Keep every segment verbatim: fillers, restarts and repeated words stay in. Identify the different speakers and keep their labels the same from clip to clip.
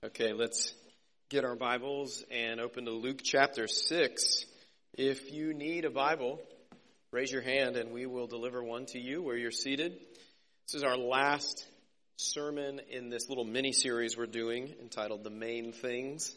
Speaker 1: Okay, let's get our Bibles and open to Luke chapter six. If you need a Bible, raise your hand and we will deliver one to you where you're seated. This is our last sermon in this little mini-series we're doing entitled The Main Things.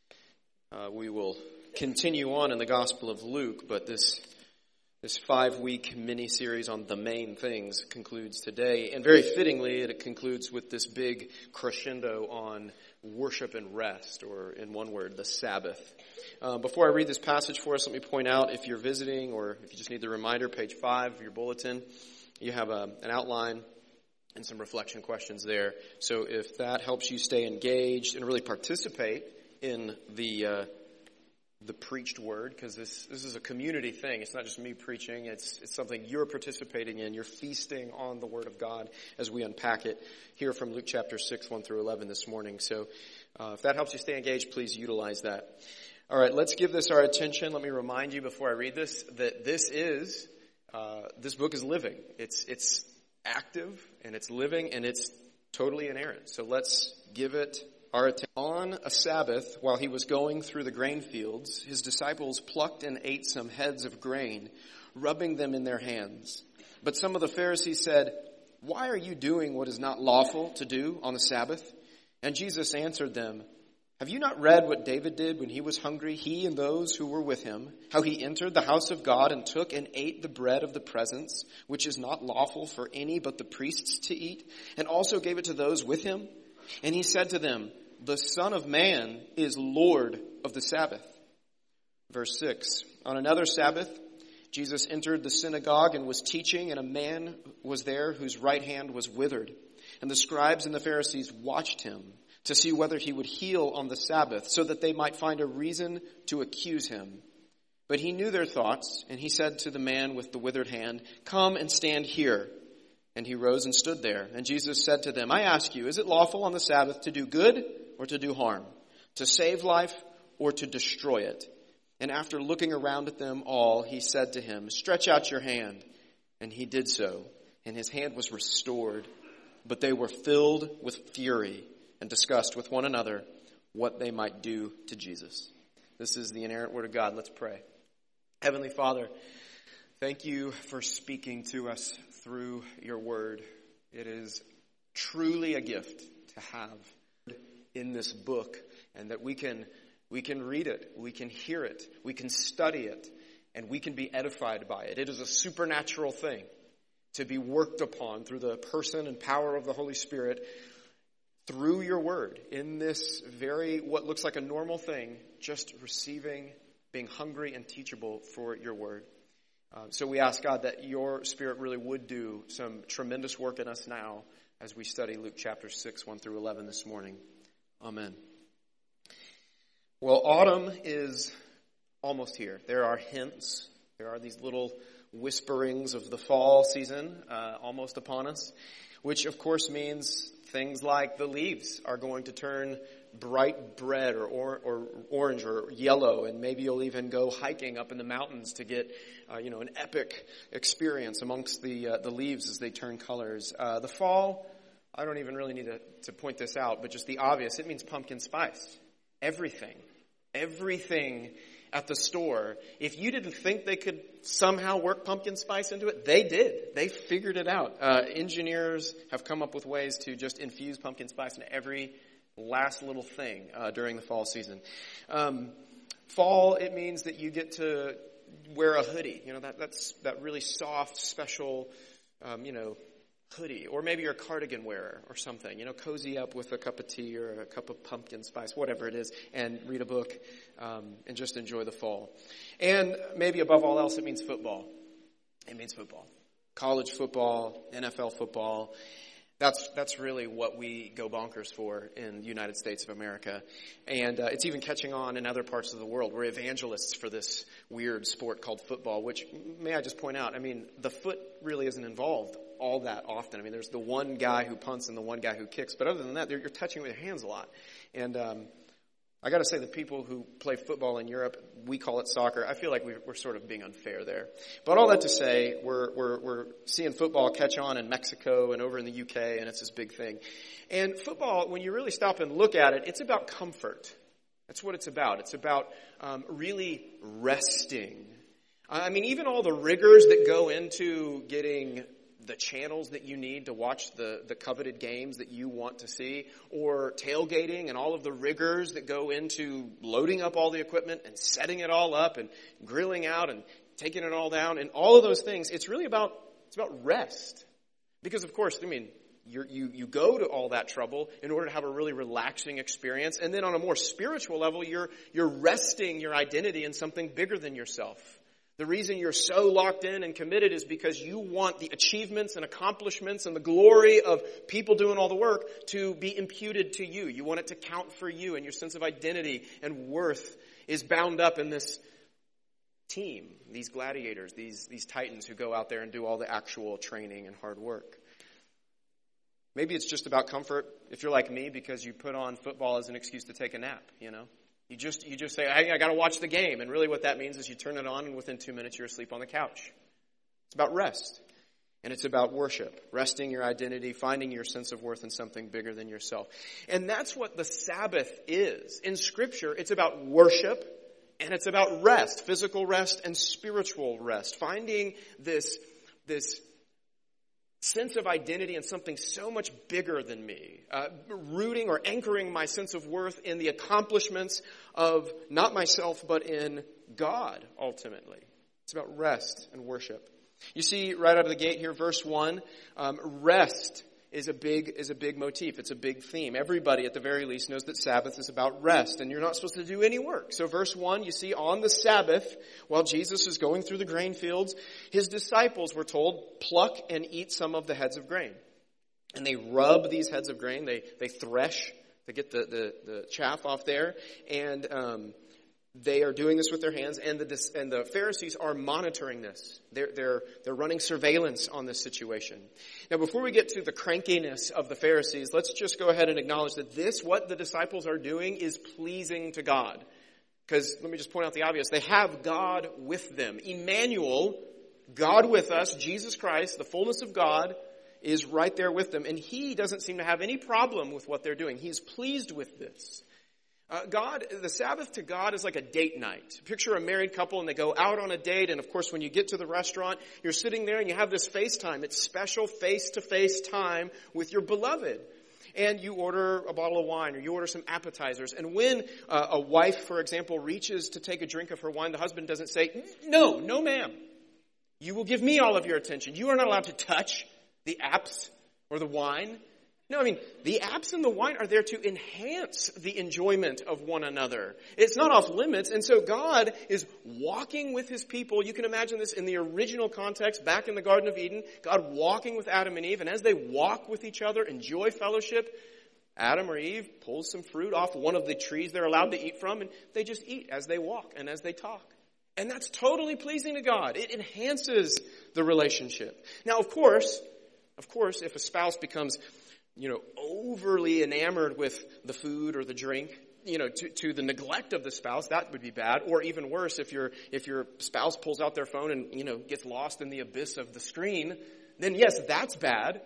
Speaker 1: Uh, we will continue on in the Gospel of Luke, but this this five-week mini-series on The Main Things concludes today. And very fittingly, it concludes with this big crescendo on worship and rest, or in one word, the Sabbath. Uh, before I read this passage for us, let me point out, if you're visiting or if you just need the reminder, page five of your bulletin, you have a, an outline and some reflection questions there. So if that helps you stay engaged and really participate in the uh, the preached word, because this this is a community thing. It's not just me preaching. It's it's something you're participating in. You're feasting on the Word of God as we unpack it here from Luke chapter six, one through eleven this morning. So uh, if that helps you stay engaged, please utilize that. All right, let's give this our attention. Let me remind you before I read this that this is, uh, this book is living. It's it's active and it's living and it's totally inerrant. So let's give it our attention. On a Sabbath, while he was going through the grain fields, his disciples plucked and ate some heads of grain, rubbing them in their hands. But some of the Pharisees said, "Why are you doing what is not lawful to do on the Sabbath?" And Jesus answered them, "Have you not read what David did when he was hungry, he and those who were with him, how he entered the house of God and took and ate the bread of the presence, which is not lawful for any but the priests to eat, and also gave it to those with him? And he said to them, 'The Son of Man is Lord of the Sabbath.'" Verse six, on another Sabbath, Jesus entered the synagogue and was teaching, and a man was there whose right hand was withered. And the scribes and the Pharisees watched him to see whether he would heal on the Sabbath, so that they might find a reason to accuse him. But he knew their thoughts, and he said to the man with the withered hand, "Come and stand here." And he rose and stood there. And Jesus said to them, "I ask you, is it lawful on the Sabbath to do good or to do harm, to save life or to destroy it?" And after looking around at them all, he said to him, "Stretch out your hand." And he did so, and his hand was restored. But they were filled with fury and discussed with one another what they might do to Jesus. This is the inerrant word of God. Let's pray. Heavenly Father, thank you for speaking to us through your word. It is truly a gift to have in this book, and that we can we can read it, we can hear it, we can study it, and we can be edified by it. It is a supernatural thing to be worked upon through the person and power of the Holy Spirit through your word in this very, what looks like a normal thing, just receiving, being hungry and teachable for your word. Uh, so we ask, God, that your Spirit really would do some tremendous work in us now as we study Luke chapter six, one through eleven this morning. Amen. Well, autumn is almost here. There are hints. There are these little whisperings of the fall season uh, almost upon us, which of course means things like the leaves are going to turn bright red or, or, or orange or yellow, and maybe you'll even go hiking up in the mountains to get, uh, you know, an epic experience amongst the uh, the leaves as they turn colors. Uh, the fall, I don't even really need to, to point this out, but just the obvious, it means pumpkin spice. Everything, everything at the store, if you didn't think they could somehow work pumpkin spice into it, they did. They figured it out. Uh, engineers have come up with ways to just infuse pumpkin spice into every last little thing uh, during the fall season. Um, fall, it means that you get to wear a hoodie. You know, that that's that really soft, special, um, you know, hoodie. Or maybe you're a cardigan wearer or something. You know, cozy up with a cup of tea or a cup of pumpkin spice, whatever it is, and read a book um, and just enjoy the fall. And maybe above all else, it means football. It means football. College football, N F L football. That's that's really what we go bonkers for in the United States of America. And uh, it's even catching on in other parts of the world. We're evangelists for this weird sport called football, which, may I just point out, I mean, the foot really isn't involved all that often. I mean, there's the one guy who punts and the one guy who kicks. But other than that, you're touching with your hands a lot. And um, I got to say, the people who play football in Europe, we call it soccer. I feel like we're, we're sort of being unfair there. But all that to say, we're, we're, we're seeing football catch on in Mexico and over in the U K, and it's this big thing. And football, when you really stop and look at it, it's about comfort. That's what it's about. It's about um, really resting. I mean, even all the rigors that go into getting the channels that you need to watch the, the coveted games that you want to see, or tailgating and all of the rigors that go into loading up all the equipment and setting it all up and grilling out and taking it all down and all of those things, it's really about, it's about rest. Because of course, I mean, you're, you, you go to all that trouble in order to have a really relaxing experience. And then on a more spiritual level, you're, you're resting your identity in something bigger than yourself. The reason you're so locked in and committed is because you want the achievements and accomplishments and the glory of people doing all the work to be imputed to you. You want it to count for you, and your sense of identity and worth is bound up in this team, these gladiators, these, these titans who go out there and do all the actual training and hard work. Maybe it's just about comfort if you're like me, because you put on football as an excuse to take a nap, you know. You just you just say, I, I got to watch the game. And really what that means is you turn it on and within two minutes you're asleep on the couch. It's about rest. And it's about worship. Resting your identity, finding your sense of worth in something bigger than yourself. And that's what the Sabbath is. In Scripture, it's about worship and it's about rest. Physical rest and spiritual rest. Finding this, this sense of identity in something so much bigger than me. Uh, rooting or anchoring my sense of worth in the accomplishments of not myself, but in God, ultimately. It's about rest and worship. You see right out of the gate here, verse one, um, rest is a big is a big motif. It's a big theme. Everybody, at the very least, knows that Sabbath is about rest, and you're not supposed to do any work. So verse one, you see, on the Sabbath, while Jesus is going through the grain fields, his disciples were told, pluck and eat some of the heads of grain. And they rub these heads of grain. They they thresh to get the, the, the chaff off there. And um, they are doing this with their hands, and the and the Pharisees are monitoring this. They're they're they're running surveillance on this situation. Now, before we get to the crankiness of the Pharisees, let's just go ahead and acknowledge that this, what the disciples are doing, is pleasing to God. Because let me just point out the obvious: they have God with them. Emmanuel, God with us, Jesus Christ, the fullness of God, is right there with them, and He doesn't seem to have any problem with what they're doing. He's pleased with this. Uh, God, the Sabbath to God is like a date night. Picture a married couple and they go out on a date, and of course when you get to the restaurant, you're sitting there and you have this FaceTime. It's special face-to-face time with your beloved. And you order a bottle of wine, or you order some appetizers. And when uh, a wife, for example, reaches to take a drink of her wine, the husband doesn't say, no, no ma'am. You will give me all of your attention. You are not allowed to touch the apps or the wine. No, I mean, the apps and the wine are there to enhance the enjoyment of one another. It's not off limits. And so God is walking with his people. You can imagine this in the original context back in the Garden of Eden. God walking with Adam and Eve. And as they walk with each other, enjoy fellowship, Adam or Eve pulls some fruit off one of the trees they're allowed to eat from. And they just eat as they walk and as they talk. And that's totally pleasing to God. It enhances the relationship. Now, of course, of course, if a spouse becomes you know, overly enamored with the food or the drink, you know, to, to the neglect of the spouse, that would be bad. Or even worse, if your if your spouse pulls out their phone and, you know, gets lost in the abyss of the screen, then yes, that's bad.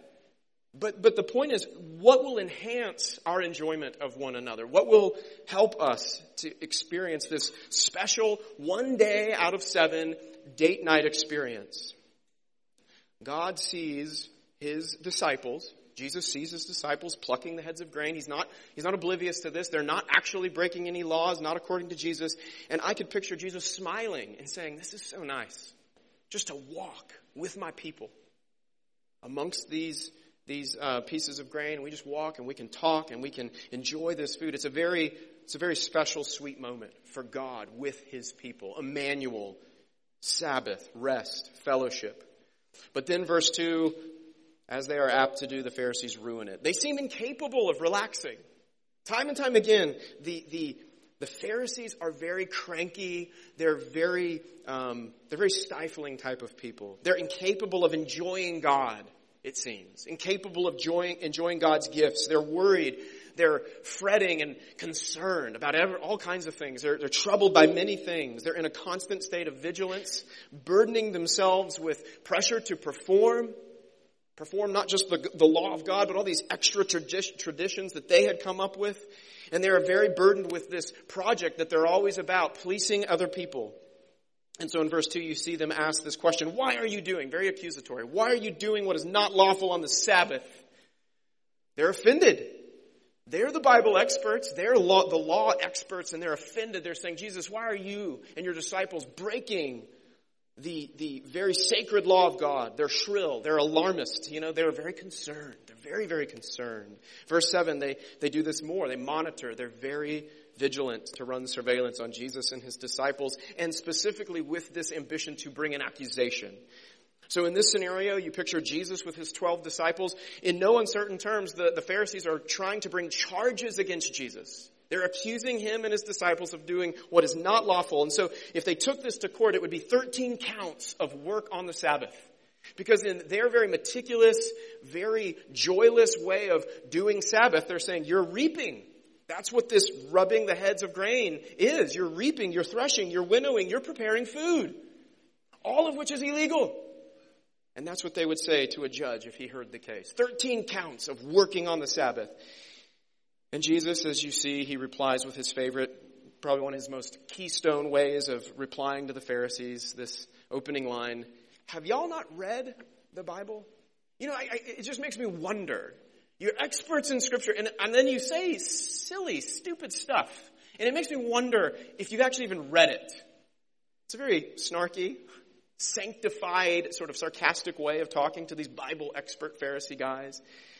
Speaker 1: But but the point is, what will enhance our enjoyment of one another? What will help us to experience this special one day out of seven date night experience? God sees his disciples. Jesus sees his disciples plucking the heads of grain. He's not, he's not oblivious to this. They're not actually breaking any laws, not according to Jesus. And I could picture Jesus smiling and saying, this is so nice, just to walk with my people amongst these, these uh, pieces of grain. We just walk and we can talk and we can enjoy this food. It's a very, it's a very special, sweet moment for God with his people. Emmanuel, Sabbath, rest, fellowship. But then verse two, as they are apt to do, the Pharisees ruin it. They seem incapable of relaxing. Time and time again, the the, the Pharisees are very cranky. They're very um, they're very stifling type of people. They're incapable of enjoying God, it seems. Incapable of enjoying, enjoying God's gifts. They're worried They're fretting and concerned about every, all kinds of things. They're, they're troubled by many things. They're in a constant state of vigilance, burdening themselves with pressure to perform. Perform not just the, the law of God, but all these extra tradi- traditions that they had come up with. And they are very burdened with this project that they're always about, pleasing other people. And so in verse two, you see them ask this question, why are you doing, very accusatory, why are you doing what is not lawful on the Sabbath? They're offended. They're the Bible experts. They're law, the law experts, and they're offended. They're saying, Jesus, why are you and your disciples breaking the the very sacred law of God? They're shrill. They're alarmist. You know, they're very concerned. They're very, very concerned. Verse seven, they, they do this more. They monitor. They're very vigilant to run surveillance on Jesus and his disciples, and specifically with this ambition to bring an accusation. So in this scenario, you picture Jesus with his twelve disciples. In no uncertain terms, the, the Pharisees are trying to bring charges against Jesus. They're accusing him and his disciples of doing what is not lawful. And so if they took this to court, it would be thirteen counts of work on the Sabbath. Because in their very meticulous, very joyless way of doing Sabbath, they're saying, you're reaping. That's what this rubbing the heads of grain is. You're reaping, you're threshing, you're winnowing, you're preparing food. All of which is illegal. And that's what they would say to a judge if he heard the case. Thirteen counts of working on the Sabbath. And Jesus, as you see, he replies with his favorite, probably one of his most keystone ways of replying to the Pharisees, this opening line, have y'all not read the Bible? You know, I, I, it just makes me wonder. You're experts in Scripture, and, and then you say silly, stupid stuff. And it makes me wonder if you've actually even read it. It's a very snarky, sanctified, sort of sarcastic way of talking to these Bible expert Pharisee guys.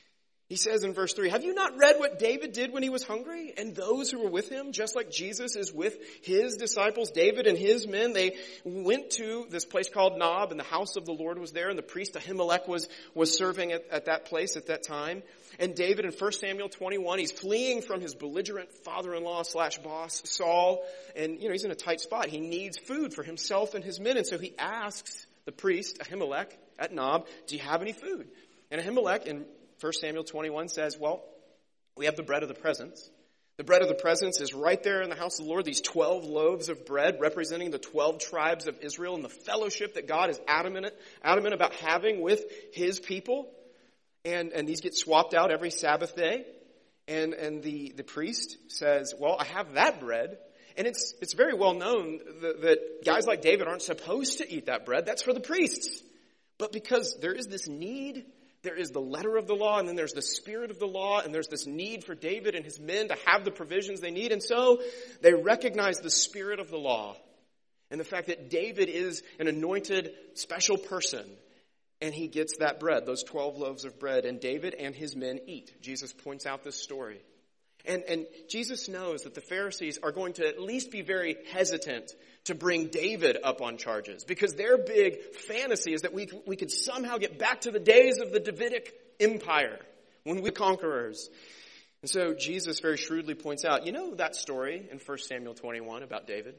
Speaker 1: He says in verse three, have you not read what David did when he was hungry? And those who were with him, just like Jesus is with his disciples, David and his men, they went to this place called Nob, and the house of the Lord was there, and the priest Ahimelech was, was serving at, at that place at that time. And David in First Samuel twenty-one, he's fleeing from his belligerent father-in-law slash boss, Saul, and you know he's in a tight spot. He needs food for himself and his men, and so he asks the priest Ahimelech at Nob, do you have any food? And Ahimelech in First Samuel twenty-one says, well, we have the bread of the presence. The bread of the presence is right there in the house of the Lord, these twelve loaves of bread representing the twelve tribes of Israel and the fellowship that God is adamant, adamant about having with his people. And, and these get swapped out every Sabbath day. And, and the, the priest says, well, I have that bread. And it's, it's very well known that, that guys like David aren't supposed to eat that bread. That's for the priests. But because there is this need, there is the letter of the law, and then there's the spirit of the law, and there's this need for David and his men to have the provisions they need. And so they recognize the spirit of the law and the fact that David is an anointed special person. And he gets that bread, those twelve loaves of bread, and David and his men eat. Jesus points out this story. And, and Jesus knows that the Pharisees are going to at least be very hesitant to bring David up on charges, because their big fantasy is that we, we could somehow get back to the days of the Davidic Empire when we were conquerors. And so Jesus very shrewdly points out, you know that story in First Samuel twenty-one about David?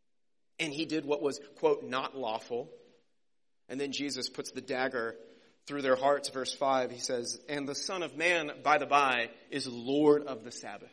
Speaker 1: And he did what was, quote, not lawful. And then Jesus puts the dagger through their hearts. Verse five, he says, and the Son of Man, by the by, is Lord of the Sabbath.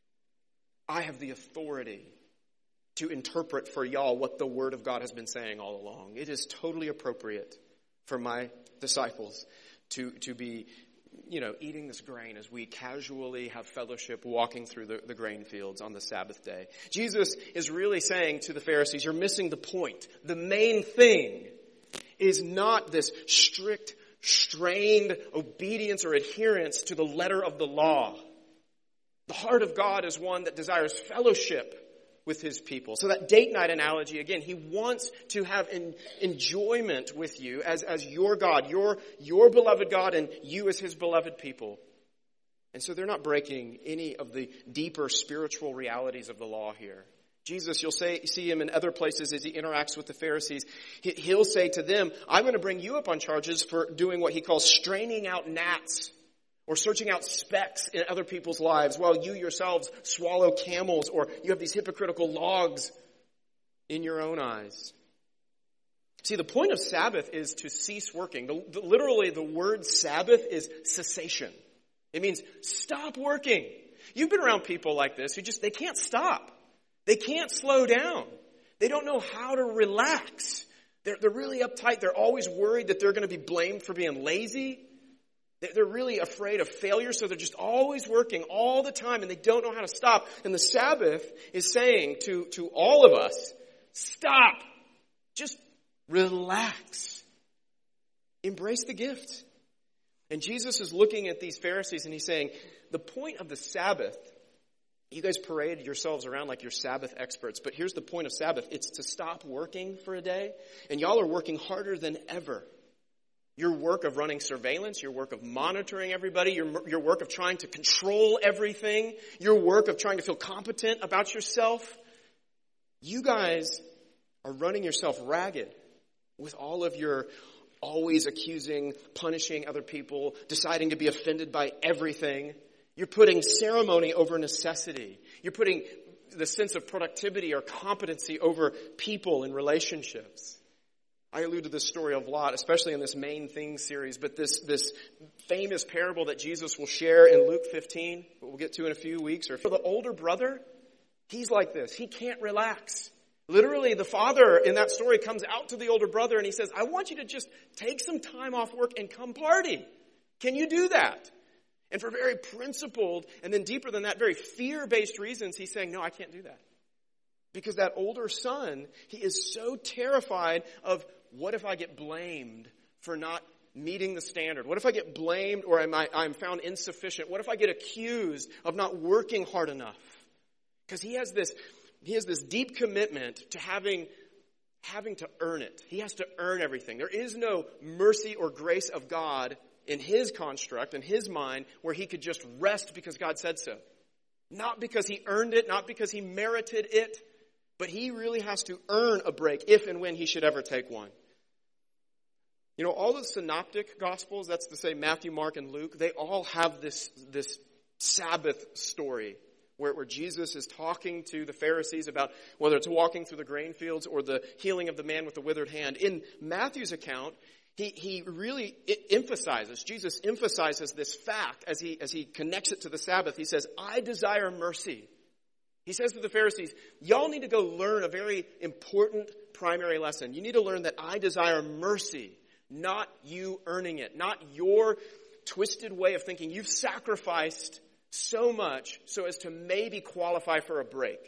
Speaker 1: I have the authority to interpret for y'all what the Word of God has been saying all along. It is totally appropriate for my disciples to, to be, you know, eating this grain as we casually have fellowship walking through the, the grain fields on the Sabbath day. Jesus is really saying to the Pharisees, you're missing the point. The main thing is not this strict, strained obedience or adherence to the letter of the law. The heart of God is one that desires fellowship with his people. So that date night analogy, again, he wants to have en- enjoyment with you as, as your God, your, your beloved God, and you as his beloved people. And so they're not breaking any of the deeper spiritual realities of the law here. Jesus, you'll say, see him in other places as he interacts with the Pharisees. He, he'll say to them, I'm going to bring you up on charges for doing what he calls straining out gnats or searching out specks in other people's lives while you yourselves swallow camels, or you have these hypocritical logs in your own eyes. See, the point of Sabbath is to cease working. The, the, literally, the word Sabbath is cessation. It means stop working. You've been around people like this who just, they can't stop. They can't slow down. They don't know how to relax. They're, they're really uptight. They're always worried that they're going to be blamed for being lazy. They're really afraid of failure, so they're just always working all the time, and they don't know how to stop. And the Sabbath is saying to, to all of us, stop. Just relax. Embrace the gift. And Jesus is looking at these Pharisees, and he's saying, the point of the Sabbath, you guys parade yourselves around like you're Sabbath experts, but here's the point of Sabbath. It's to stop working for a day, and y'all are working harder than ever. Your work of running surveillance, your work of monitoring everybody, your, your work of trying to control everything, your work of trying to feel competent about yourself. You guys are running yourself ragged with all of your always accusing, punishing other people, deciding to be offended by everything. You're putting ceremony over necessity. You're putting the sense of productivity or competency over people and relationships. I allude to this story a lot, especially in this Main Things series, but this, this famous parable that Jesus will share in Luke fifteen, that we'll get to in a few weeks, or for the older brother, he's like this. He can't relax. Literally, the father in that story comes out to the older brother and he says, I want you to just take some time off work and come party. Can you do that? And for very principled, and then deeper than that, very fear-based reasons, he's saying, no, I can't do that. Because that older son, he is so terrified of, what if I get blamed for not meeting the standard? What if I get blamed or am I, I'm found insufficient? What if I get accused of not working hard enough? Because he has this, he has this deep commitment to having, having to earn it. He has to earn everything. There is no mercy or grace of God in his construct, in his mind, where he could just rest because God said so. Not because he earned it, not because he merited it, but he really has to earn a break if and when he should ever take one. You know, all the synoptic gospels, that's to say Matthew, Mark, and Luke, they all have this, this Sabbath story where, where Jesus is talking to the Pharisees about whether it's walking through the grain fields or the healing of the man with the withered hand. In Matthew's account, he, he really emphasizes, Jesus emphasizes this fact as he, as he connects it to the Sabbath. He says, I desire mercy. He says to the Pharisees, y'all need to go learn a very important primary lesson. You need to learn that I desire mercy, not you earning it, not your twisted way of thinking. You've sacrificed so much so as to maybe qualify for a break.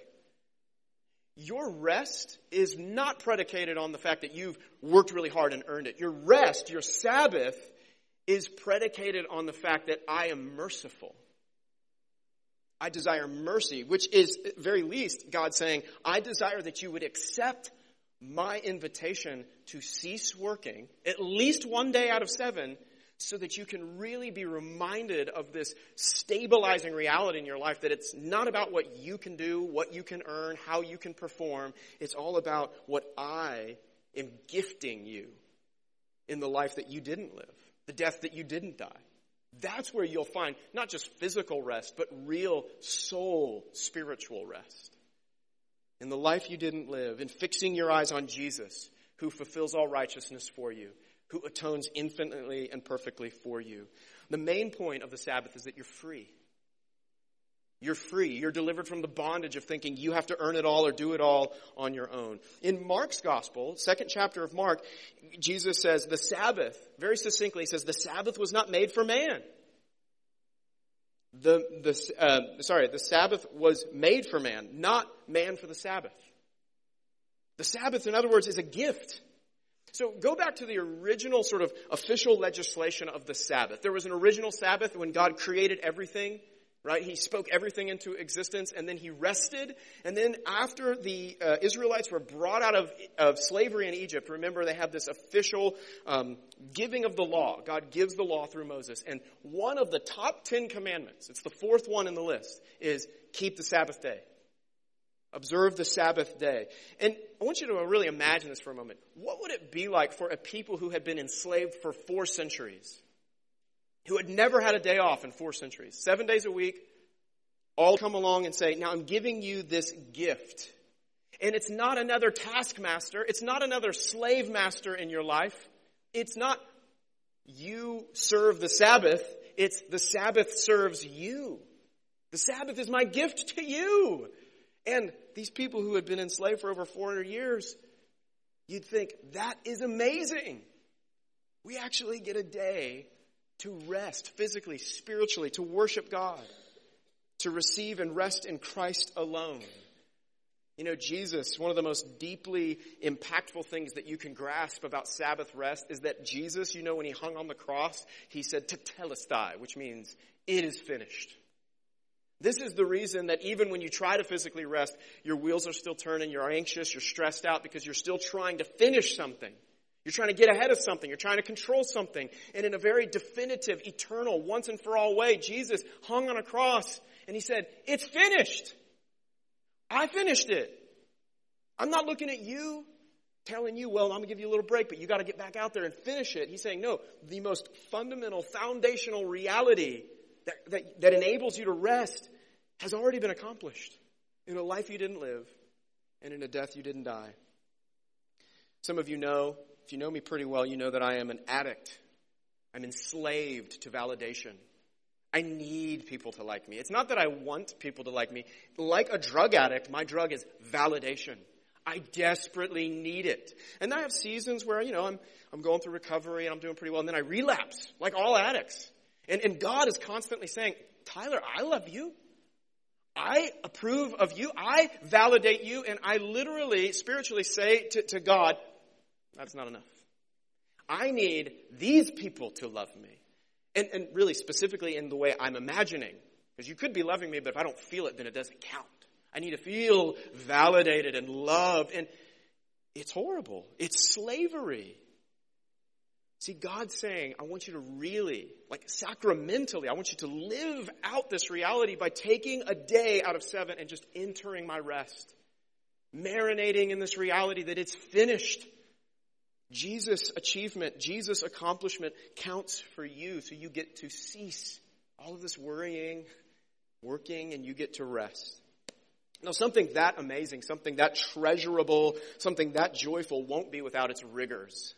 Speaker 1: Your rest is not predicated on the fact that you've worked really hard and earned it. Your rest, your Sabbath, is predicated on the fact that I am merciful. I desire mercy, which is, at very least, God saying, I desire that you would accept my invitation to cease working, at least one day out of seven, so that you can really be reminded of this stabilizing reality in your life, that it's not about what you can do, what you can earn, how you can perform. It's all about what I am gifting you in the life that you didn't live, the death that you didn't die. That's where you'll find not just physical rest, but real soul, spiritual rest. In the life you didn't live, in fixing your eyes on Jesus, who fulfills all righteousness for you, who atones infinitely and perfectly for you. The main point of the Sabbath is that you're free. You're free. You're delivered from the bondage of thinking you have to earn it all or do it all on your own. In Mark's gospel, second chapter of Mark, Jesus says the Sabbath, very succinctly, he says the Sabbath was not made for man. The, the, uh, sorry, the Sabbath was made for man, not man for the Sabbath. The Sabbath, in other words, is a gift. So go back to the original sort of official legislation of the Sabbath. There was an original Sabbath when God created everything. Right? He spoke everything into existence, and then he rested. And then after the uh, Israelites were brought out of, of slavery in Egypt, remember they have this official um, giving of the law. God gives the law through Moses. And one of the top ten commandments, it's the fourth one in the list, is keep the Sabbath day. Observe the Sabbath day. And I want you to really imagine this for a moment. What would it be like for a people who had been enslaved for four centuries? Who had never had a day off in four centuries, seven days a week, all come along and say, now I'm giving you this gift. And it's not another taskmaster. It's not another slave master in your life. It's not you serve the Sabbath. It's the Sabbath serves you. The Sabbath is my gift to you. And these people who had been enslaved for over four hundred years, you'd think, that is amazing. We actually get a day to rest physically, spiritually, to worship God, to receive and rest in Christ alone. You know, Jesus, one of the most deeply impactful things that you can grasp about Sabbath rest is that Jesus, you know, when he hung on the cross, he said, tetelestai, which means it is finished. This is the reason that even when you try to physically rest, your wheels are still turning, you're anxious, you're stressed out because you're still trying to finish something. You're trying to get ahead of something. You're trying to control something. And in a very definitive, eternal, once and for all way, Jesus hung on a cross and he said, it's finished. I finished it. I'm not looking at you, telling you, well, I'm going to give you a little break, but you got to get back out there and finish it. He's saying, no, the most fundamental, foundational reality that, that, that enables you to rest has already been accomplished in a life you didn't live and in a death you didn't die. Some of you know, if you know me pretty well, you know that I am an addict. I'm enslaved to validation. I need people to like me. It's not that I want people to like me. Like a drug addict, my drug is validation. I desperately need it. And I have seasons where, you know, I'm I'm going through recovery and I'm doing pretty well, and then I relapse, like all addicts. And, and God is constantly saying, Tyler, I love you. I approve of you. I validate you. And I literally, spiritually say to, to God, that's not enough. I need these people to love me. And, and really specifically in the way I'm imagining. Because you could be loving me, but if I don't feel it, then it doesn't count. I need to feel validated and loved. And it's horrible. It's slavery. See, God's saying, I want you to really, like sacramentally, I want you to live out this reality by taking a day out of seven and just entering my rest. Marinating in this reality that it's finished. Jesus' achievement, Jesus' accomplishment counts for you, so you get to cease all of this worrying, working, and you get to rest. Now, something that amazing, something that treasurable, something that joyful won't be without its rigors.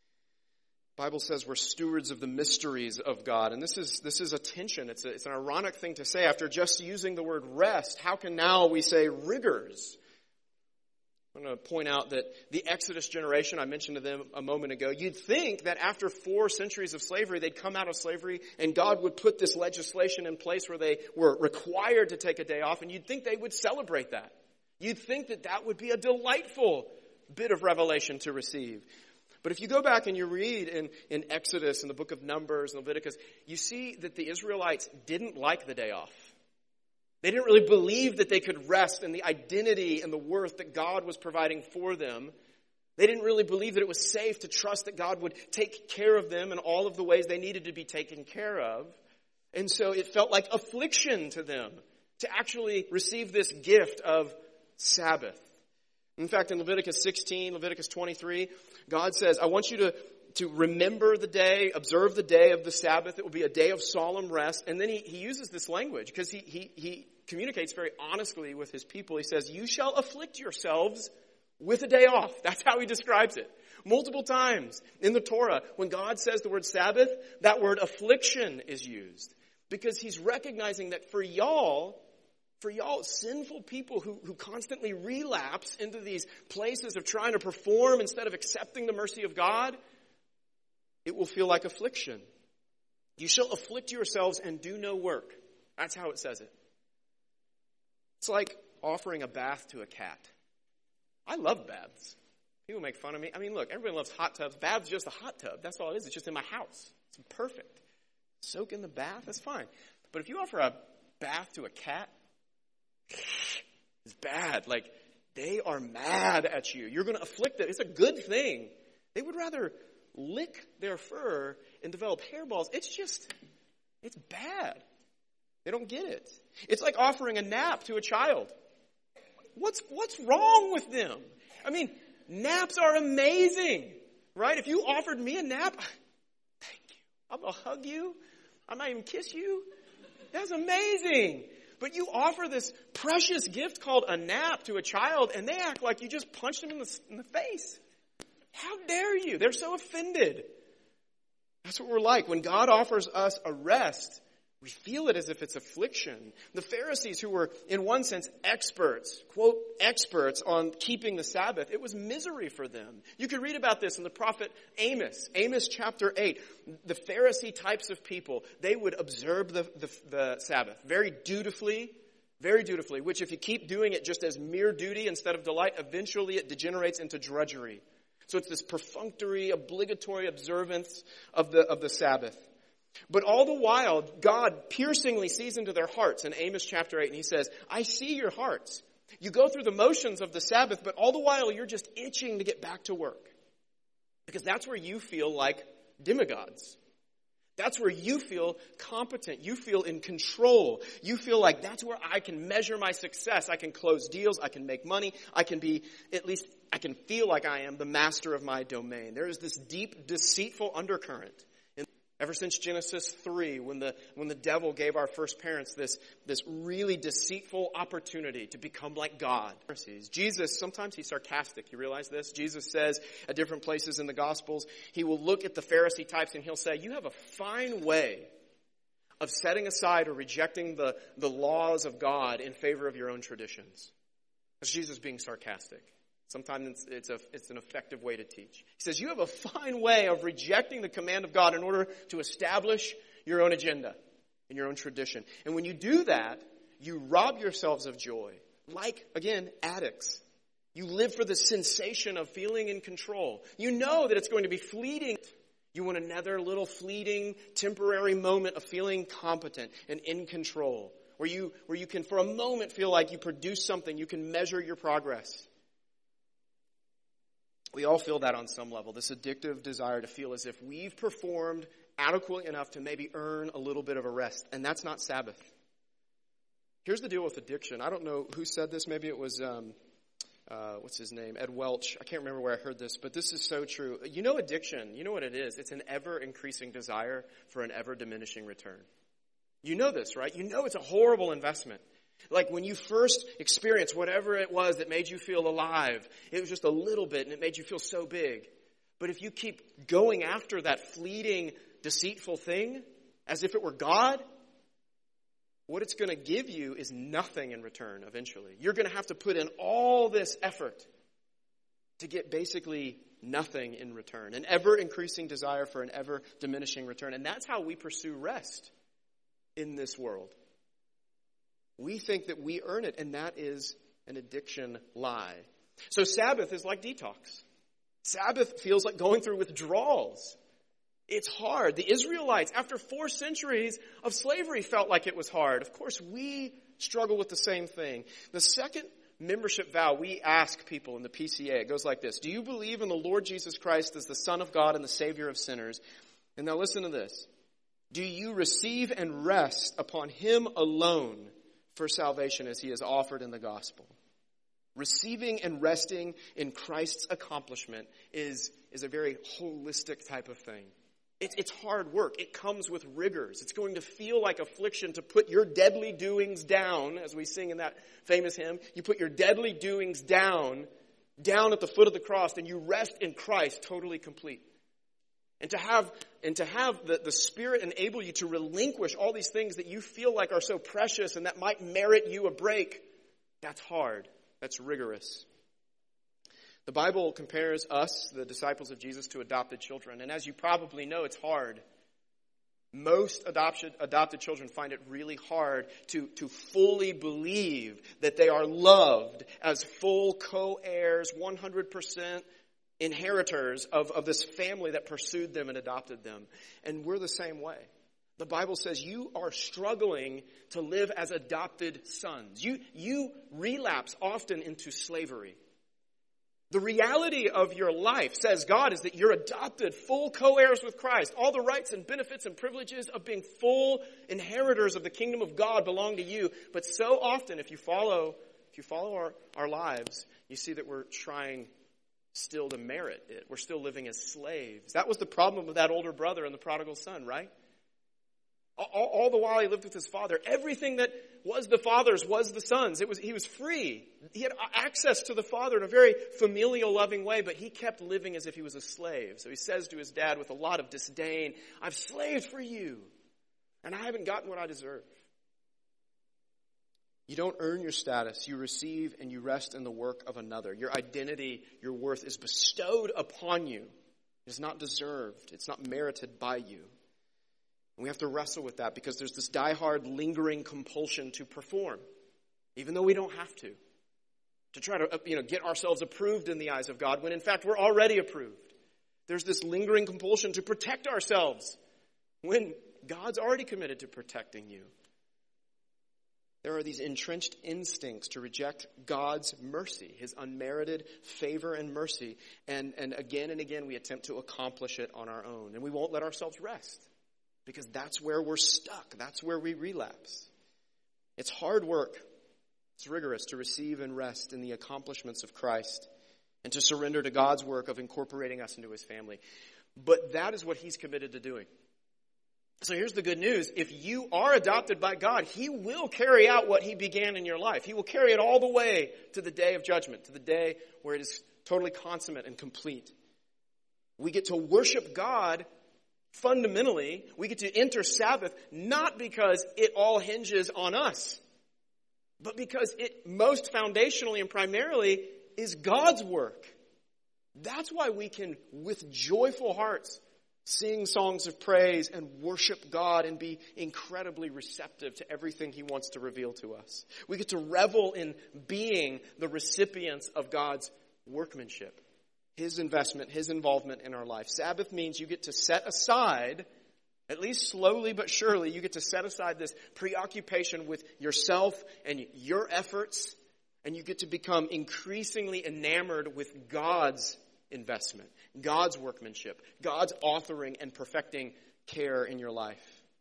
Speaker 1: The Bible says we're stewards of the mysteries of God, and this is this is a tension. It's, a, it's an ironic thing to say. After just using the word rest, how can now we say rigors? I'm going to point out that the Exodus generation, I mentioned to them a moment ago, you'd think that after four centuries of slavery, they'd come out of slavery and God would put this legislation in place where they were required to take a day off, and you'd think they would celebrate that. You'd think that that would be a delightful bit of revelation to receive. But if you go back and you read in, in Exodus and the book of Numbers and Leviticus, you see that the Israelites didn't like the day off. They didn't really believe that they could rest in the identity and the worth that God was providing for them. They didn't really believe that it was safe to trust that God would take care of them in all of the ways they needed to be taken care of. And so it felt like affliction to them to actually receive this gift of Sabbath. In fact, in Leviticus sixteen, Leviticus twenty-three, God says, I want you to to remember the day, observe the day of the Sabbath. It will be a day of solemn rest. And then he, he uses this language because he, he, he communicates very honestly with his people. He says, you shall afflict yourselves with a day off. That's how he describes it. Multiple times in the Torah, when God says the word Sabbath, that word affliction is used. Because he's recognizing that for y'all, for y'all sinful people who, who constantly relapse into these places of trying to perform instead of accepting the mercy of God, it will feel like affliction. You shall afflict yourselves and do no work. That's how it says it. It's like offering a bath to a cat. I love baths. People make fun of me. I mean, look, everybody loves hot tubs. Bath's just a hot tub. That's all it is. It's just in my house. It's perfect. Soak in the bath, that's fine. But if you offer a bath to a cat, it's bad. Like, they are mad at you. You're going to afflict them. It's a good thing. They would rather lick their fur and develop hairballs. It's just, it's bad. They don't get it. It's like offering a nap to a child. What's, what's wrong with them? I mean, naps are amazing, right? If you offered me a nap, thank you. I'm going to hug you. I might even kiss you. That's amazing. But you offer this precious gift called a nap to a child, and they act like you just punched them in the, in the face. How dare you? They're so offended. That's what we're like. When God offers us a rest, we We feel it as if it's affliction. The Pharisees, who were, in one sense, experts, quote, experts on keeping the Sabbath, it was misery for them. You could read about this in the prophet Amos, Amos chapter eight. The Pharisee types of people, they would observe the, the, the Sabbath very dutifully, very dutifully, which if you keep doing it just as mere duty instead of delight, eventually it degenerates into drudgery. So it's this perfunctory, obligatory observance of the, of the Sabbath. But all the while, God piercingly sees into their hearts in Amos chapter eight, and he says, I see your hearts. You go through the motions of the Sabbath, but all the while you're just itching to get back to work. Because that's where you feel like demigods. That's where you feel competent. You feel in control. You feel like that's where I can measure my success. I can close deals. I can make money. I can be, at least, I can feel like I am the master of my domain. There is this deep, deceitful undercurrent. Ever since Genesis three, when the when the devil gave our first parents this, this really deceitful opportunity to become like God. Jesus, sometimes he's sarcastic. You realize this? Jesus says at different places in the Gospels, he will look at the Pharisee types and he'll say, you have a fine way of setting aside or rejecting the, the laws of God in favor of your own traditions. That's Jesus being sarcastic. Sometimes it's, a, it's an effective way to teach. He says, you have a fine way of rejecting the command of God in order to establish your own agenda and your own tradition. And when you do that, you rob yourselves of joy. Like, again, addicts. You live for the sensation of feeling in control. You know that it's going to be fleeting. You want another little fleeting, temporary moment of feeling competent and in control. Where you, where you can, for a moment, feel like you produce something. You can measure your progress. We all feel that on some level, this addictive desire to feel as if we've performed adequately enough to maybe earn a little bit of a rest. And that's not Sabbath. Here's the deal with addiction. I don't know who said this. Maybe it was, um, uh, what's his name? Ed Welch. I can't remember where I heard this, but this is so true. You know addiction, you know what it is. It's an ever-increasing desire for an ever-diminishing return. You know this, right? You know it's a horrible investment. Like when you first experienced whatever it was that made you feel alive, it was just a little bit and it made you feel so big. But if you keep going after that fleeting, deceitful thing as if it were God, what it's going to give you is nothing in return eventually. You're going to have to put in all this effort to get basically nothing in return. An ever-increasing desire for an ever-diminishing return. And that's how we pursue rest in this world. We think that we earn it, and that is an addiction lie. So Sabbath is like detox. Sabbath feels like going through withdrawals. It's hard. The Israelites, after four centuries of slavery, felt like it was hard. Of course, we struggle with the same thing. The second membership vow we ask people in the P C A, it goes like this. Do you believe in the Lord Jesus Christ as the Son of God and the Savior of sinners? And now listen to this. Do you receive and rest upon Him alone for salvation as He is offered in the gospel? Receiving and resting in Christ's accomplishment is, is a very holistic type of thing. It's, it's hard work. It comes with rigors. It's going to feel like affliction to put your deadly doings down, as we sing in that famous hymn. You put your deadly doings down, down at the foot of the cross, and you rest in Christ totally complete. And to have and to have the, the Spirit enable you to relinquish all these things that you feel like are so precious and that might merit you a break, that's hard. That's rigorous. The Bible compares us, the disciples of Jesus, to adopted children. And as you probably know, it's hard. Most adopted, adopted children find it really hard to, to fully believe that they are loved as full co-heirs, one hundred percent inheritors of, of this family that pursued them and adopted them. And we're the same way. The Bible says you are struggling to live as adopted sons. You, you relapse often into slavery. The reality of your life, says God, is that you're adopted, full co-heirs with Christ. All the rights and benefits and privileges of being full inheritors of the kingdom of God belong to you. But so often, if you follow, if you follow our, our lives, you see that we're trying still to merit it. We're still living as slaves. That was the problem with that older brother and the prodigal son, right? All, all the while he lived with his father, everything that was the father's was the son's. It was, he was free. He had access to the father in a very familial, loving way, but he kept living as if he was a slave. So he says to his dad with a lot of disdain, I've slaved for you. and I haven't gotten what I deserve. You don't earn your status. You receive and you rest in the work of another. Your identity, your worth is bestowed upon you. It is not deserved. It's not merited by you. And we have to wrestle with that because there's this diehard, lingering compulsion to perform, even though we don't have to. To try to, you know, get ourselves approved in the eyes of God when in fact we're already approved. There's this lingering compulsion to protect ourselves when God's already committed to protecting you. There are these entrenched instincts to reject God's mercy, his unmerited favor and mercy. And, and again and again we attempt to accomplish it on our own. And we won't let ourselves rest because that's where we're stuck. That's where we relapse. It's hard work. It's rigorous to receive and rest in the accomplishments of Christ and to surrender to God's work of incorporating us into his family. But that is what he's committed to doing. So here's the good news. If you are adopted by God, he will carry out what he began in your life. He will carry it all the way to the day of judgment, to the day where it is totally consummate and complete. We get to worship God fundamentally. We get to enter Sabbath not because it all hinges on us, but because it most foundationally and primarily is God's work. That's why we can, with joyful hearts, sing songs of praise and worship God and be incredibly receptive to everything he wants to reveal to us. We get to revel in being the recipients of God's workmanship, his investment, his involvement in our life. Sabbath means you get to set aside, at least slowly but surely, you get to set aside this preoccupation with yourself and your efforts, and you get to become increasingly enamored with God's investment, God's workmanship, God's authoring and perfecting care in your life.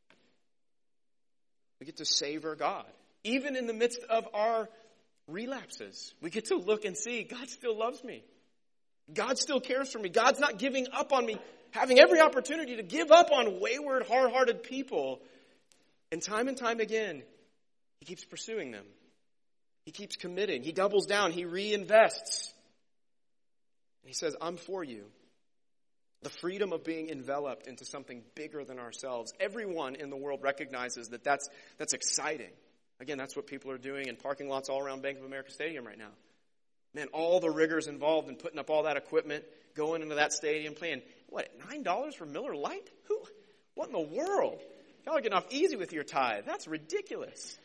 Speaker 1: We get to savor God. Even in the midst of our relapses, we get to look and see God still loves me. God still cares for me. God's not giving up on me, having every opportunity to give up on wayward, hard-hearted people. And time and time again, he keeps pursuing them. He keeps committing. He doubles down. He reinvests. He says, I'm for you. The freedom of being enveloped into something bigger than ourselves. Everyone in the world recognizes that that's, that's exciting. Again, that's what people are doing in parking lots all around Bank of America Stadium right now. Man, all the rigors involved in putting up all that equipment, going into that stadium, playing, what, nine dollars for Miller Lite? Who? What in the world? Y'all are getting off easy with your tithe. That's ridiculous.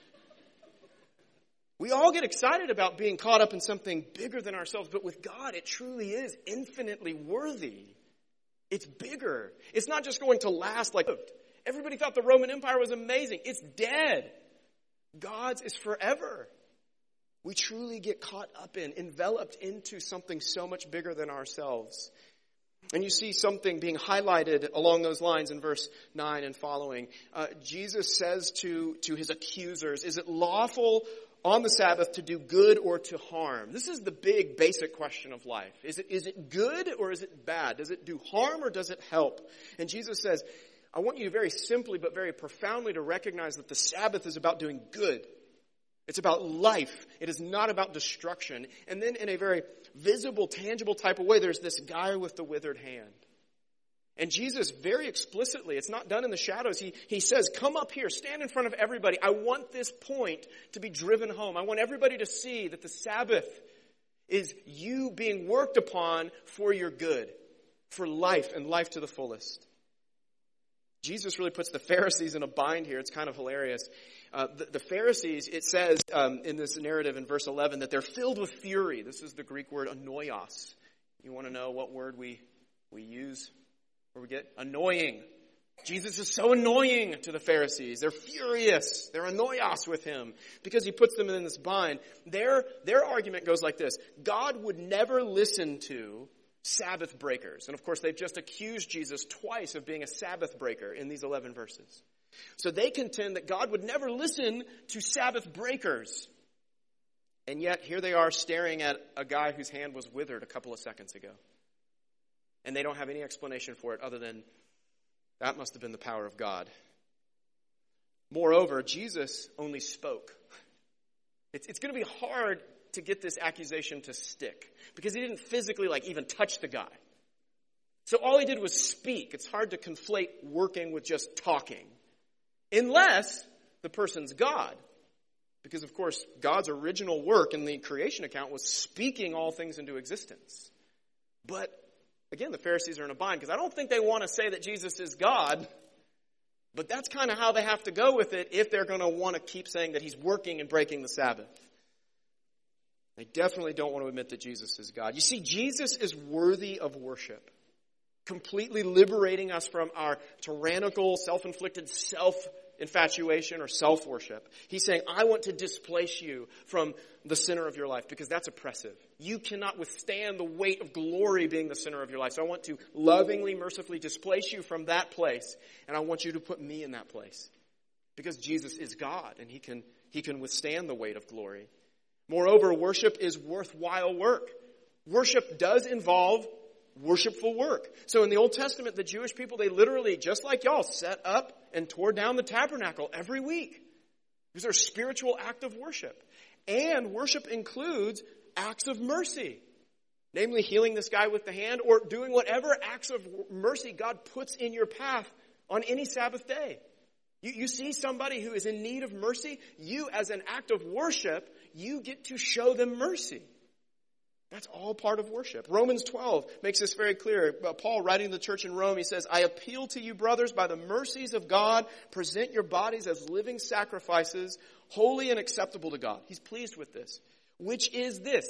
Speaker 1: We all get excited about being caught up in something bigger than ourselves, but with God, it truly is infinitely worthy. It's bigger. It's not just going to last like everybody thought the Roman Empire was amazing. It's dead. God's is forever. We truly get caught up in, enveloped into something so much bigger than ourselves. And you see something being highlighted along those lines in verse nine and following. Uh, Jesus says to, to his accusers, is it lawful on the Sabbath to do good or to harm? This is the big basic question of life. Is it, is it good or is it bad? Does it do harm or does it help? And Jesus says, I want you very simply but very profoundly to recognize that the Sabbath is about doing good. It's about life. It is not about destruction. And then in a very visible, tangible type of way, there's this guy with the withered hand. And Jesus very explicitly, it's not done in the shadows, he, he says, come up here, stand in front of everybody. I want this point to be driven home. I want everybody to see that the Sabbath is you being worked upon for your good, for life and life to the fullest. Jesus really puts the Pharisees in a bind here. It's kind of hilarious. Uh, the, the Pharisees, it says um, in this narrative in verse eleven that they're filled with fury. This is the Greek word anoios. You want to know what word we, we use? Where we get annoying. Jesus is so annoying to the Pharisees. They're furious. They're anoios with him because he puts them in this bind. Their, their argument goes like this. God would never listen to Sabbath breakers. And of course, they've just accused Jesus twice of being a Sabbath breaker in these eleven verses. So they contend that God would never listen to Sabbath breakers. And yet, here they are staring at a guy whose hand was withered a couple of seconds ago. And they don't have any explanation for it other than that must have been the power of God. Moreover, Jesus only spoke. It's, it's going to be hard to get this accusation to stick because he didn't physically like even touch the guy. So all he did was speak. It's hard to conflate working with just talking. unless the person's God. Because, of course, God's original work in the creation account was speaking all things into existence. But, again, the Pharisees are in a bind because I don't think they want to say that Jesus is God. But that's kind of how they have to go with it if they're going to want to keep saying that he's working and breaking the Sabbath. They definitely don't want to admit that Jesus is God. You see, Jesus is worthy of worship, completely liberating us from our tyrannical, self-inflicted self-infatuation or self-worship. He's saying, I want to displace you from the center of your life because that's oppressive. You cannot withstand the weight of glory being the center of your life. So I want to lovingly, mercifully displace you from that place, and I want you to put me in that place because Jesus is God, and he can, he can withstand the weight of glory. Moreover, worship is worthwhile work. Worship does involve worshipful work. So in the Old Testament, the Jewish people, they literally, just like y'all, set up and tore down the tabernacle every week. It was their spiritual act of worship. And worship includes acts of mercy. Namely, healing this guy with the hand or doing whatever acts of mercy God puts in your path on any Sabbath day. You, you see somebody who is in need of mercy, you as an act of worship, you get to show them mercy. That's all part of worship. Romans twelve makes this very clear. Paul, writing to the church in Rome, he says, I appeal to you, brothers, by the mercies of God, present your bodies as living sacrifices, holy and acceptable to God. He's pleased with this. Which is this.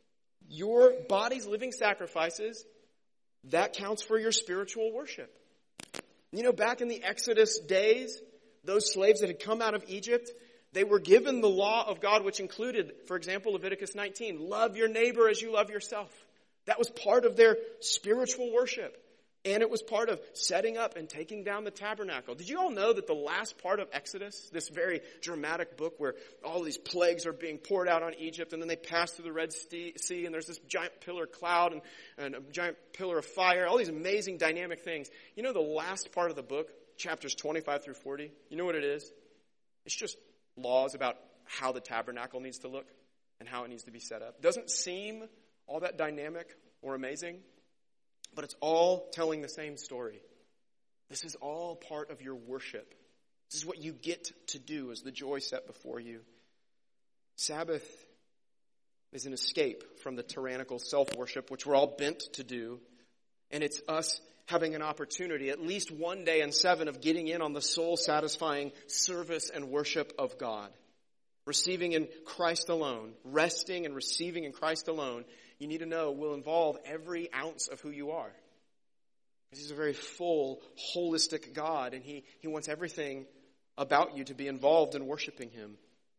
Speaker 1: Your bodies, living sacrifices, that counts for your spiritual worship. You know, back in the Exodus days, those slaves that had come out of Egypt, they were given the law of God, which included, for example, Leviticus nineteen, love your neighbor as you love yourself. That was part of their spiritual worship. And it was part of setting up and taking down the tabernacle. Did you all know that the last part of Exodus, this very dramatic book where all these plagues are being poured out on Egypt, and then they pass through the Red Sea, and there's this giant pillar cloud and, and a giant pillar of fire, all these amazing dynamic things. You know the last part of the book, chapters twenty-five through forty, you know what it is? It's just laws about how the tabernacle needs to look and how it needs to be set up. Doesn't seem all that dynamic or amazing, but it's all telling the same story. This is all part of your worship. This is what you get to do as the joy set before you. Sabbath is an escape from the tyrannical self-worship, which we're all bent to do. And it's us having an opportunity, at least one day in seven, of getting in on the soul-satisfying service and worship of God. Receiving in Christ alone, resting and receiving in Christ alone, you need to know will involve every ounce of who you are. Because he's a very full, holistic God, and he, he wants everything about you to be involved in worshiping him.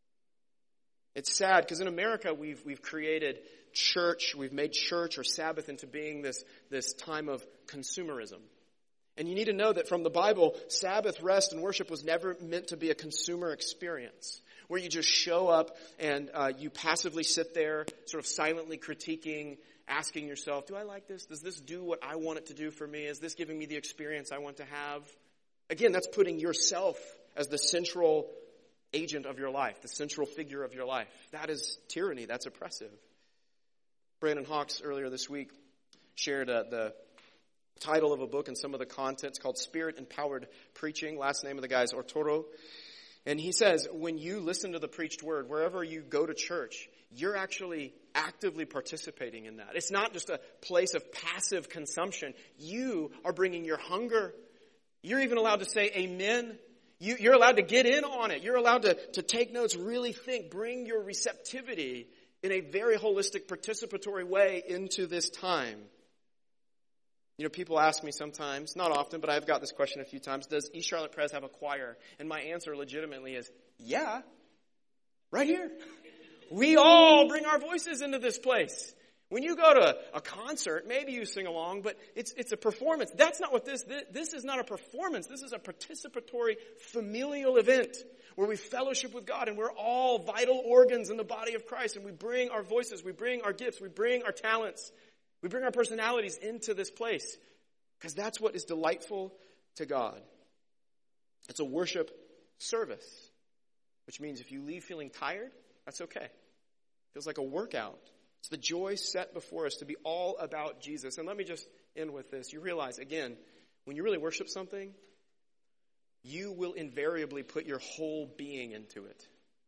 Speaker 1: It's sad because in America we've we've created church, we've made church or Sabbath into being this, this time of consumerism. And you need to know that from the Bible, Sabbath, rest, and worship was never meant to be a consumer experience where you just show up and uh, you passively sit there sort of silently critiquing, asking yourself, do I like this? Does this do what I want it to do for me? Is this giving me the experience I want to have? Again, that's putting yourself as the central agent of your life, the central figure of your life. That is tyranny. That's oppressive. Brandon Hawks earlier this week shared uh, the title of a book and some of the contents called Spirit-Empowered Preaching. Last name of the guy is Ortoro. And he says, when you listen to the preached word, wherever you go to church, you're actually actively participating in that. It's not just a place of passive consumption. You are bringing your hunger. You're even allowed to say amen. You, you're allowed to get in on it. You're allowed to, to take notes, really think, bring your receptivity in a very holistic, participatory way into this time. You know, people ask me sometimes, not often, but I've got this question a few times, does East Charlotte Pres have a choir? And my answer legitimately is, yeah, right here. We all bring our voices into this place. When you go to a concert, maybe you sing along, but it's it's a performance. That's not what this, this, this is not a performance. This is a participatory familial event where we fellowship with God and we're all vital organs in the body of Christ and we bring our voices, we bring our gifts, we bring our talents, we bring our personalities into this place because that's what is delightful to God. It's a worship service, which means if you leave feeling tired, that's okay. It feels like a workout. It's the joy set before us to be all about Jesus. And let me just end with this. You realize, again, when you really worship something, you will invariably put your whole being into it.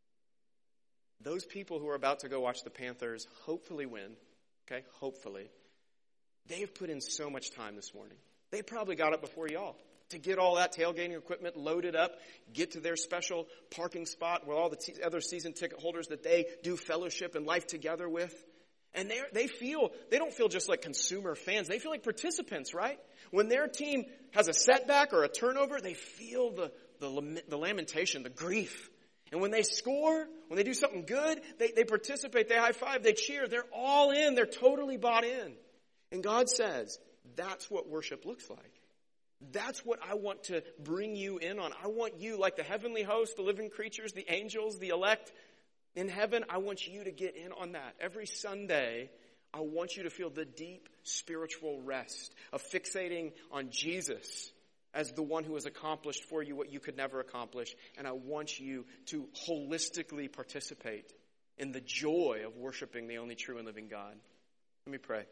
Speaker 1: Those people who are about to go watch the Panthers hopefully win, okay, hopefully, they've put in so much time this morning. They probably got up before y'all to get all that tailgating equipment loaded up, get to their special parking spot where all the t- other season ticket holders that they do fellowship and life together with. And they they feel, they don't feel just like consumer fans. They feel like participants, right? When their team has a setback or a turnover, they feel the, the, the lamentation, the grief. And when they score, when they do something good, they, they participate, they high five, they cheer. They're all in. They're totally bought in. And God says, that's what worship looks like. That's what I want to bring you in on. I want you, like the heavenly host, the living creatures, the angels, the elect in heaven, I want you to get in on that. Every Sunday, I want you to feel the deep spiritual rest of fixating on Jesus as the one who has accomplished for you what you could never accomplish. And I want you to holistically participate in the joy of worshiping the only true and living God. Let me pray.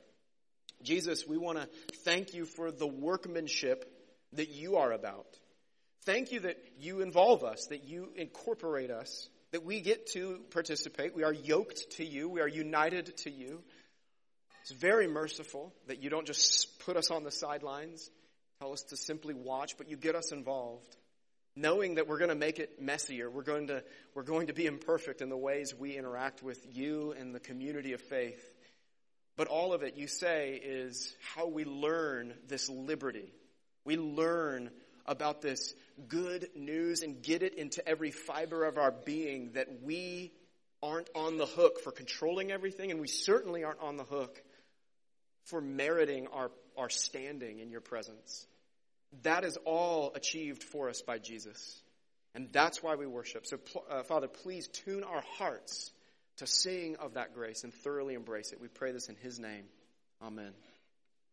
Speaker 1: Jesus, we want to thank you for the workmanship that you are about. Thank you that you involve us, that you incorporate us, that we get to participate. We are yoked to you. We are united to you. It's very merciful that you don't just put us on the sidelines, tell us to simply watch, but you get us involved, knowing that we're going to make it messier. We're going to, we're going to be imperfect in the ways we interact with you and the community of faith. But all of it, you say, is how we learn this liberty. We learn about this good news and get it into every fiber of our being that we aren't on the hook for controlling everything, and we certainly aren't on the hook for meriting our, our standing in your presence. That is all achieved for us by Jesus. And that's why we worship. So, uh, Father, please tune our hearts to sing of that grace and thoroughly embrace it. We pray this in his name. Amen.